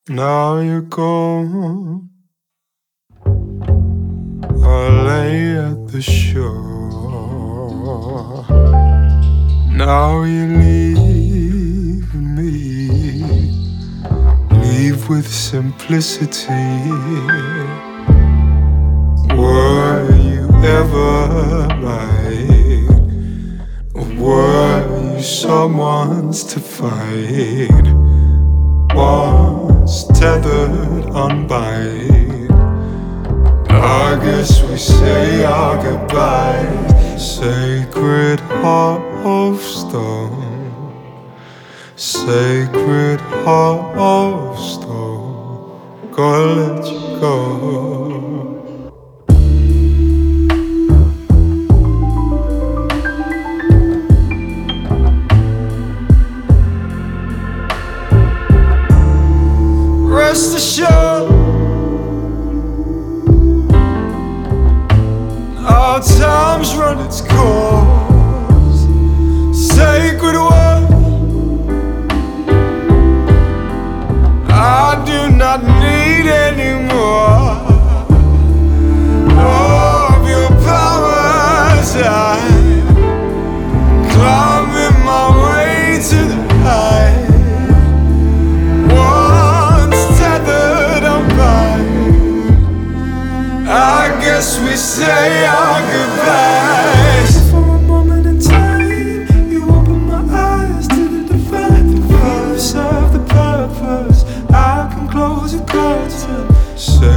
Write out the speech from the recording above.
Now you're gone. I lay at the shore. Now you leave me. Leave with simplicity. Were you ever mine? Or were you someone's to fight? Once tethered, unbind. I guess we say our goodbyes. Sacred heart of stone. Sacred heart of stone. Gotta let you go. Rest assured, our time's run its course. Sacred word, I do not need anymore of your powers. I'm climbing my way to the height. I guess we say our goodbyes. For a moment in time, you open my eyes to the divine verse of the purpose. I can close the curtain. Say